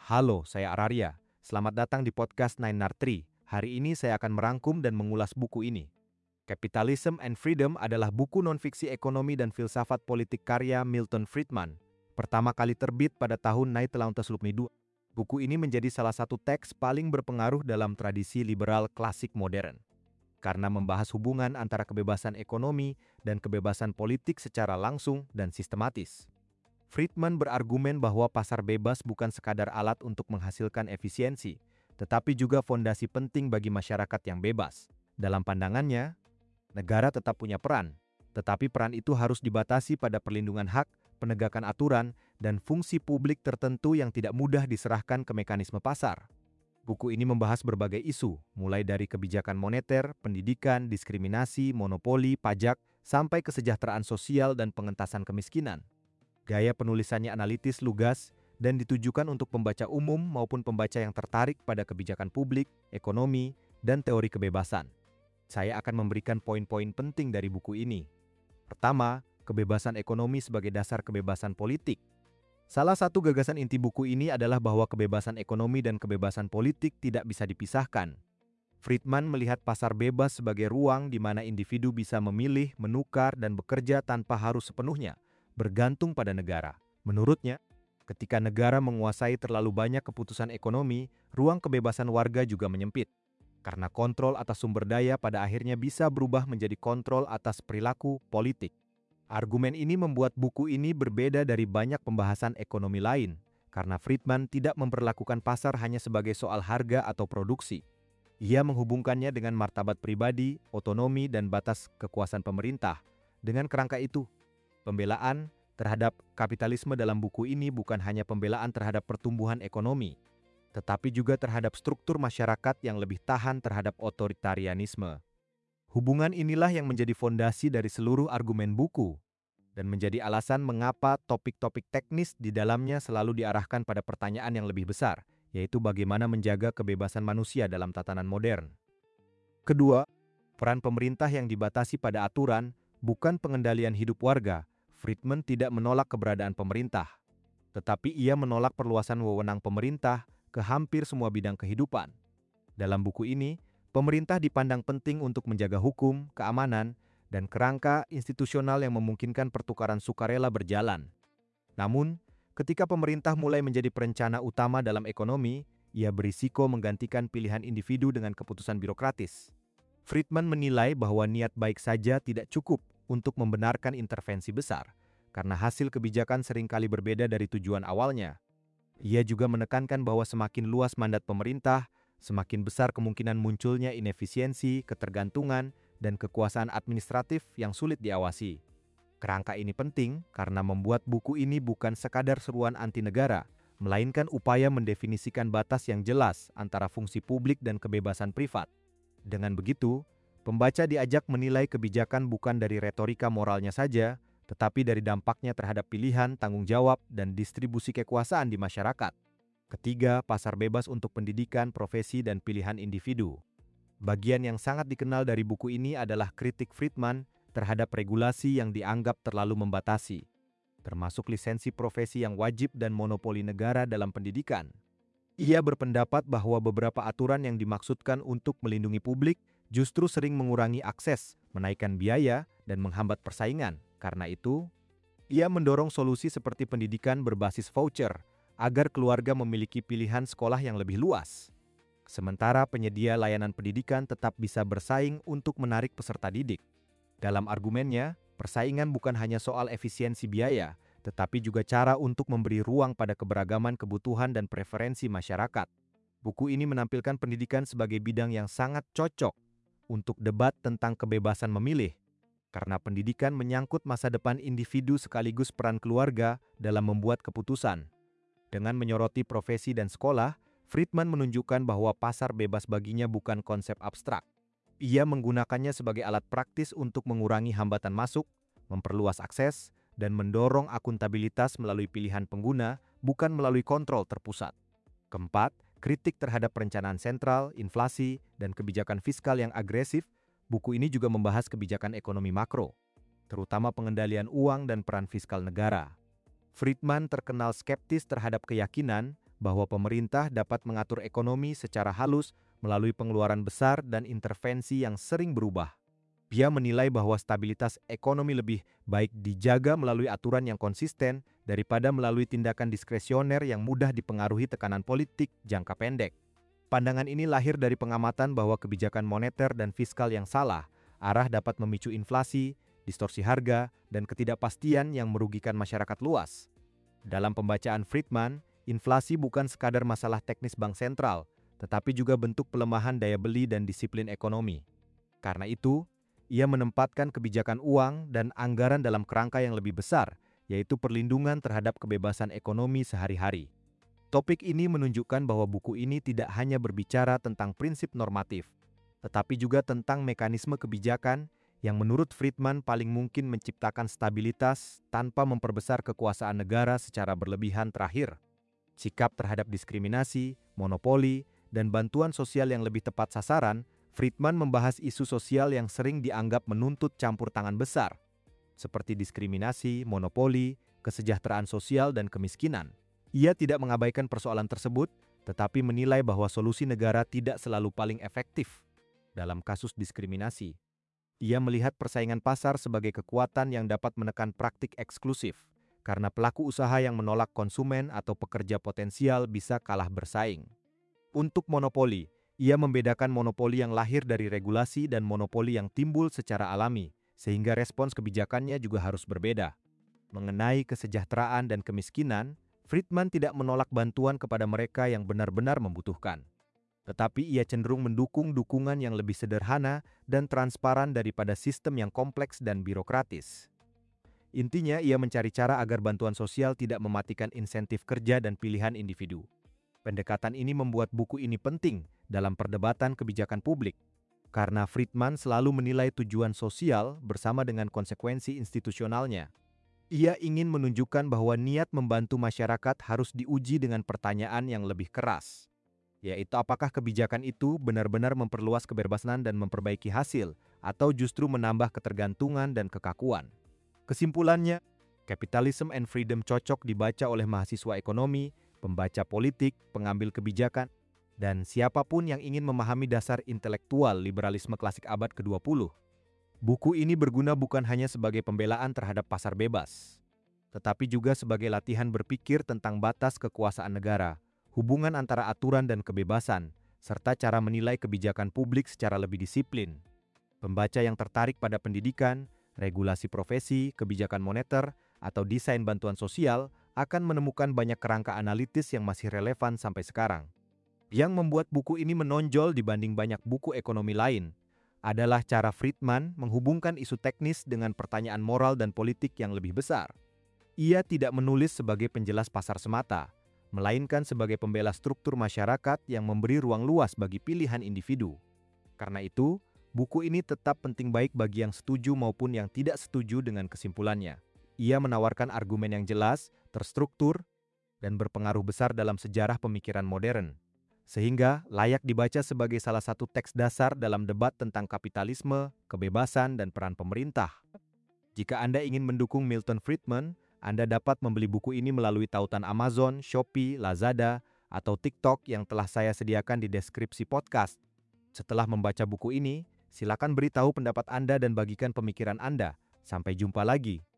Halo, saya Araria. Selamat datang di podcast Nine Tree. Hari ini saya akan merangkum dan mengulas buku ini. Capitalism and Freedom adalah buku non-fiksi ekonomi dan filsafat politik karya Milton Friedman. Pertama kali terbit pada tahun 1932. Buku ini menjadi salah satu teks paling berpengaruh dalam tradisi liberal klasik modern. Karena membahas hubungan antara kebebasan ekonomi dan kebebasan politik secara langsung dan sistematis. Friedman berargumen bahwa pasar bebas bukan sekadar alat untuk menghasilkan efisiensi, tetapi juga fondasi penting bagi masyarakat yang bebas. Dalam pandangannya, negara tetap punya peran, tetapi peran itu harus dibatasi pada perlindungan hak, penegakan aturan, dan fungsi publik tertentu yang tidak mudah diserahkan ke mekanisme pasar. Buku ini membahas berbagai isu, mulai dari kebijakan moneter, pendidikan, diskriminasi, monopoli, pajak, sampai kesejahteraan sosial dan pengentasan kemiskinan. Gaya penulisannya analitis, lugas, dan ditujukan untuk pembaca umum maupun pembaca yang tertarik pada kebijakan publik, ekonomi, dan teori kebebasan. Saya akan memberikan poin-poin penting dari buku ini. Pertama, kebebasan ekonomi sebagai dasar kebebasan politik. Salah satu gagasan inti buku ini adalah bahwa kebebasan ekonomi dan kebebasan politik tidak bisa dipisahkan. Friedman melihat pasar bebas sebagai ruang di mana individu bisa memilih, menukar, dan bekerja tanpa harus sepenuhnya bergantung pada negara. Menurutnya, ketika negara menguasai terlalu banyak keputusan ekonomi, ruang kebebasan warga juga menyempit. Karena kontrol atas sumber daya pada akhirnya bisa berubah menjadi kontrol atas perilaku politik. Argumen ini membuat buku ini berbeda dari banyak pembahasan ekonomi lain, karena Friedman tidak memperlakukan pasar hanya sebagai soal harga atau produksi. Ia menghubungkannya dengan martabat pribadi, otonomi, dan batas kekuasaan pemerintah. Dengan kerangka itu, pembelaan terhadap kapitalisme dalam buku ini bukan hanya pembelaan terhadap pertumbuhan ekonomi, tetapi juga terhadap struktur masyarakat yang lebih tahan terhadap otoritarianisme. Hubungan inilah yang menjadi fondasi dari seluruh argumen buku, dan menjadi alasan mengapa topik-topik teknis di dalamnya selalu diarahkan pada pertanyaan yang lebih besar, yaitu bagaimana menjaga kebebasan manusia dalam tatanan modern. Kedua, peran pemerintah yang dibatasi pada aturan bukan pengendalian hidup warga. Friedman tidak menolak keberadaan pemerintah, tetapi ia menolak perluasan wewenang pemerintah ke hampir semua bidang kehidupan. Dalam buku ini, pemerintah dipandang penting untuk menjaga hukum, keamanan, dan kerangka institusional yang memungkinkan pertukaran sukarela berjalan. Namun, ketika pemerintah mulai menjadi perencana utama dalam ekonomi, ia berisiko menggantikan pilihan individu dengan keputusan birokratis. Friedman menilai bahwa niat baik saja tidak cukup untuk membenarkan intervensi besar, karena hasil kebijakan seringkali berbeda dari tujuan awalnya. Ia juga menekankan bahwa semakin luas mandat pemerintah, semakin besar kemungkinan munculnya inefisiensi, ketergantungan, dan kekuasaan administratif yang sulit diawasi. Kerangka ini penting karena membuat buku ini bukan sekadar seruan anti negara, melainkan upaya mendefinisikan batas yang jelas antara fungsi publik dan kebebasan privat. Dengan begitu, pembaca diajak menilai kebijakan bukan dari retorika moralnya saja, tetapi dari dampaknya terhadap pilihan, tanggung jawab, dan distribusi kekuasaan di masyarakat. Ketiga, pasar bebas untuk pendidikan, profesi, dan pilihan individu. Bagian yang sangat dikenal dari buku ini adalah kritik Friedman terhadap regulasi yang dianggap terlalu membatasi, termasuk lisensi profesi yang wajib dan monopoli negara dalam pendidikan. Ia berpendapat bahwa beberapa aturan yang dimaksudkan untuk melindungi publik justru sering mengurangi akses, menaikkan biaya, dan menghambat persaingan. Karena itu, ia mendorong solusi seperti pendidikan berbasis voucher agar keluarga memiliki pilihan sekolah yang lebih luas. Sementara penyedia layanan pendidikan tetap bisa bersaing untuk menarik peserta didik. Dalam argumennya, persaingan bukan hanya soal efisiensi biaya, tetapi juga cara untuk memberi ruang pada keberagaman kebutuhan dan preferensi masyarakat. Buku ini menampilkan pendidikan sebagai bidang yang sangat cocok untuk debat tentang kebebasan memilih, karena pendidikan menyangkut masa depan individu sekaligus peran keluarga dalam membuat keputusan. Dengan menyoroti profesi dan sekolah, Friedman menunjukkan bahwa pasar bebas baginya bukan konsep abstrak. Ia menggunakannya sebagai alat praktis untuk mengurangi hambatan masuk, memperluas akses, dan mendorong akuntabilitas melalui pilihan pengguna, bukan melalui kontrol terpusat. Keempat, kritik terhadap perencanaan sentral, inflasi, dan kebijakan fiskal yang agresif. Buku ini juga membahas kebijakan ekonomi makro, terutama pengendalian uang dan peran fiskal negara. Friedman terkenal skeptis terhadap keyakinan bahwa pemerintah dapat mengatur ekonomi secara halus melalui pengeluaran besar dan intervensi yang sering berubah. Ia menilai bahwa stabilitas ekonomi lebih baik dijaga melalui aturan yang konsisten daripada melalui tindakan diskresioner yang mudah dipengaruhi tekanan politik jangka pendek. Pandangan ini lahir dari pengamatan bahwa kebijakan moneter dan fiskal yang salah arah dapat memicu inflasi, distorsi harga, dan ketidakpastian yang merugikan masyarakat luas. Dalam pembacaan Friedman, inflasi bukan sekadar masalah teknis bank sentral, tetapi juga bentuk pelemahan daya beli dan disiplin ekonomi. Karena itu, ia menempatkan kebijakan uang dan anggaran dalam kerangka yang lebih besar, yaitu perlindungan terhadap kebebasan ekonomi sehari-hari. Topik ini menunjukkan bahwa buku ini tidak hanya berbicara tentang prinsip normatif, tetapi juga tentang mekanisme kebijakan yang menurut Friedman paling mungkin menciptakan stabilitas tanpa memperbesar kekuasaan negara secara berlebihan. Terakhir, sikap terhadap diskriminasi, monopoli, dan bantuan sosial yang lebih tepat sasaran. Friedman membahas isu sosial yang sering dianggap menuntut campur tangan besar, seperti diskriminasi, monopoli, kesejahteraan sosial, dan kemiskinan. Ia tidak mengabaikan persoalan tersebut, tetapi menilai bahwa solusi negara tidak selalu paling efektif. Dalam kasus diskriminasi, ia melihat persaingan pasar sebagai kekuatan yang dapat menekan praktik eksklusif, karena pelaku usaha yang menolak konsumen atau pekerja potensial bisa kalah bersaing. Untuk monopoli, ia membedakan monopoli yang lahir dari regulasi dan monopoli yang timbul secara alami, sehingga respons kebijakannya juga harus berbeda. Mengenai kesejahteraan dan kemiskinan, Friedman tidak menolak bantuan kepada mereka yang benar-benar membutuhkan. Tetapi ia cenderung mendukung dukungan yang lebih sederhana dan transparan daripada sistem yang kompleks dan birokratis. Intinya, ia mencari cara agar bantuan sosial tidak mematikan insentif kerja dan pilihan individu. Pendekatan ini membuat buku ini penting dalam perdebatan kebijakan publik, karena Friedman selalu menilai tujuan sosial bersama dengan konsekuensi institusionalnya. Ia ingin menunjukkan bahwa niat membantu masyarakat harus diuji dengan pertanyaan yang lebih keras, yaitu apakah kebijakan itu benar-benar memperluas kebebasan dan memperbaiki hasil, atau justru menambah ketergantungan dan kekakuan. Kesimpulannya, Capitalism and Freedom cocok dibaca oleh mahasiswa ekonomi, pembaca politik, pengambil kebijakan, dan siapapun yang ingin memahami dasar intelektual liberalisme klasik abad ke-20. Buku ini berguna bukan hanya sebagai pembelaan terhadap pasar bebas, tetapi juga sebagai latihan berpikir tentang batas kekuasaan negara, hubungan antara aturan dan kebebasan, serta cara menilai kebijakan publik secara lebih disiplin. Pembaca yang tertarik pada pendidikan, regulasi profesi, kebijakan moneter, atau desain bantuan sosial akan menemukan banyak kerangka analitis yang masih relevan sampai sekarang. Yang membuat buku ini menonjol dibanding banyak buku ekonomi lain adalah cara Friedman menghubungkan isu teknis dengan pertanyaan moral dan politik yang lebih besar. Ia tidak menulis sebagai penjelas pasar semata, melainkan sebagai pembela struktur masyarakat yang memberi ruang luas bagi pilihan individu. Karena itu, buku ini tetap penting baik bagi yang setuju maupun yang tidak setuju dengan kesimpulannya. Ia menawarkan argumen yang jelas, terstruktur, dan berpengaruh besar dalam sejarah pemikiran modern, sehingga layak dibaca sebagai salah satu teks dasar dalam debat tentang kapitalisme, kebebasan, dan peran pemerintah. Jika Anda ingin mendukung Milton Friedman, Anda dapat membeli buku ini melalui tautan Amazon, Shopee, Lazada, atau TikTok yang telah saya sediakan di deskripsi podcast. Setelah membaca buku ini, silakan beritahu pendapat Anda dan bagikan pemikiran Anda. Sampai jumpa lagi.